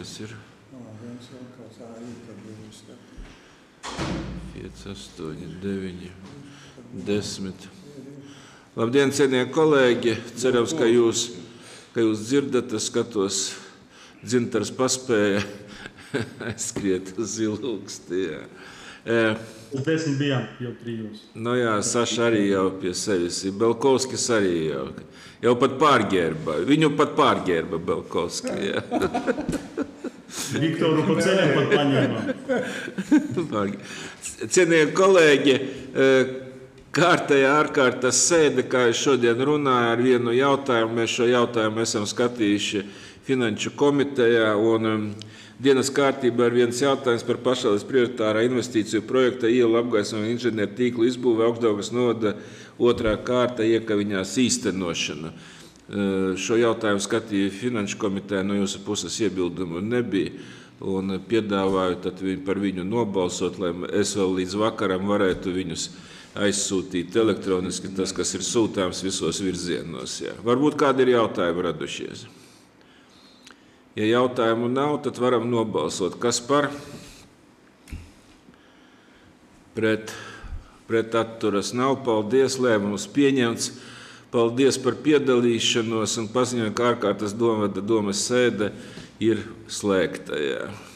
tas ir 5, 8, 9, 10. Labdien, cienījamie kolēģi! Cerams, ka jūs dzirdat, es skatos, Dzintars paspēja aizskriet uz Ilūksti. Uz 10 bijām jau 3. Nu jā, Saša arī jau pie sevis ir. Belkovskis arī jau pat pārģērba. Viņu pat pārģērba Belkovski. Viktoru pa ceļam pat paņēmām. Cienījamie kolēģi, kārtējā ārkārtas sēde, kā es šodien runāju ar vienu jautājumu. Mēs šo jautājumu esam skatījuši Finanšu komitejā, un dienas kārtībā ir viens jautājums par pašvaldības prioritārā investīciju projekta ielu apgaismojumu inženieru tīklu izbūve Augšdaugavas novada 2. kārta Iekaviņās īstenošana. Šo jautājumu skatīja Finanšu komitejā, no jūsu puses iebildumu nebija, un piedāvāju tad par viņu nobalsot, lai es vēl līdz vakaram varētu viņus aizsūtīt elektroniski, tas, kas ir sūtāms visos virzienos. Jā. Varbūt kādi ir jautājumi radušies. Ja jautājumu nav, tad varam nobalsot. Kas par? Pret atturas nav. Paldies, lēmums pieņemts. Paldies par piedalīšanos un paziņoju, ka ārkārtas domas sēde ir slēgta. Jā.